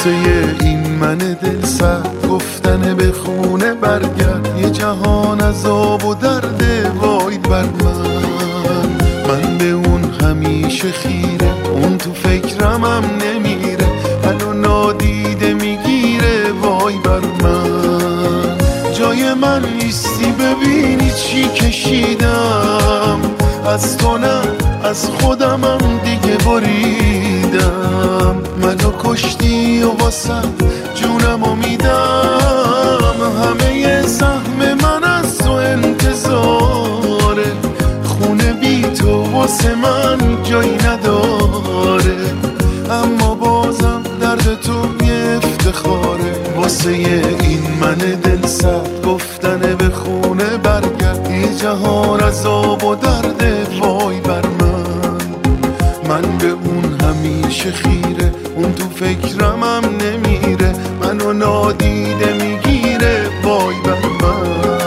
واسه این من دل سرد گفتن به خونه برگرد، یه جهان عذاب و درد وای بر من به اون همیشه خیره، اون تو فکرم هم نمیره، منو نادیده میگیره وای بر من. جای من نیستی ببینی چی کشیدم، از تو نه از خودمم دیگه بریدم. منو کشتی و واسه جونمو میدم، همه سهم من از تو انتظاره، خونه بی تو واسه من جایی نداره، اما بازم درد تو یه افتخاره. واسه این من دل سرد گفتن به خونه برگرد، یه جهان عذاب و درد وای بر من به اون همیشه خیره، اون تو فکرم هم نمیره، منو نادیده میگیره وای بر من.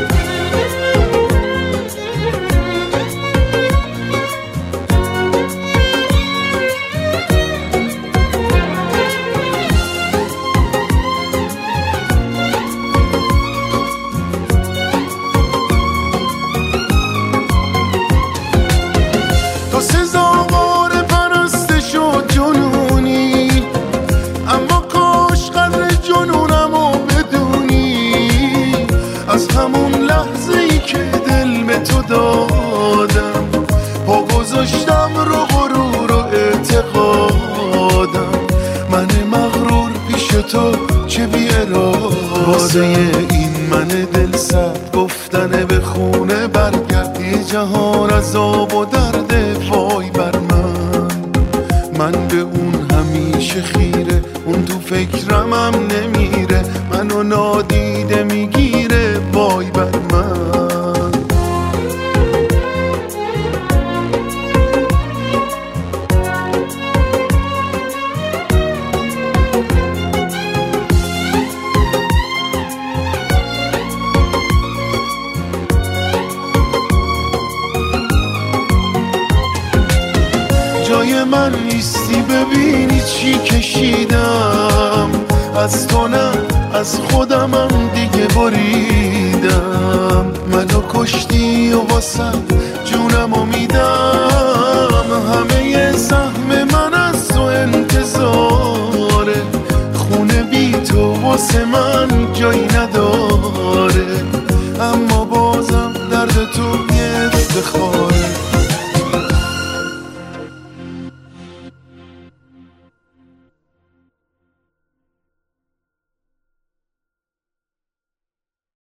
تو سزاوار پرستش و جنونی، اما کاش قدر جنونمو بدونی. از همون لحظه ای که دل به تو دادم، پا گذاشتم رو غرور و اعتقادم، من مغرور پیش تو چه بی اراده. واسه این من دل سرد گفتن به خونه برگرد، یه جهان عذاب و درد وای بر من به اون همیشه خیره، اون تو فکرم هم نمیره، منو نادیده میگیره وای بر من. جای من نیستی ببینی چی کشیدم، از تو نه از خودمم دیگه بریدم. منو کشتی و واسه جونمو میدم، همه سهم من از تو انتظاره، خونه بی تو واسه من جایی نداره، اما بازم درد تو یه افتخاره.